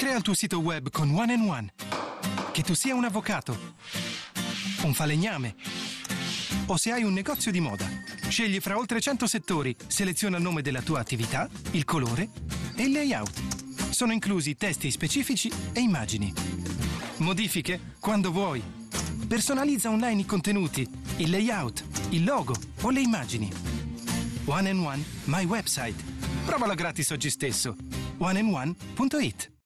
Crea il tuo sito web con One and One. Che tu sia un avvocato, un falegname o se hai un negozio di moda. Scegli fra oltre 100 settori, seleziona il nome della tua attività, il colore e il layout. Sono inclusi testi specifici e immagini. Modifiche quando vuoi. Personalizza online i contenuti, il layout, il logo o le immagini. One and One, my website. Provala gratis oggi stesso. oneandone.it